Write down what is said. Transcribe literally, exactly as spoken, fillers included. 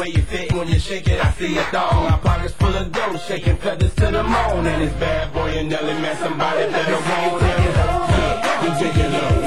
way you fit when you shake it, I see a thong. My pockets full of dough, shaking feathers to the moon. And it's bad boy and Nelly, man, somebody better want him. Yeah, you dig it low.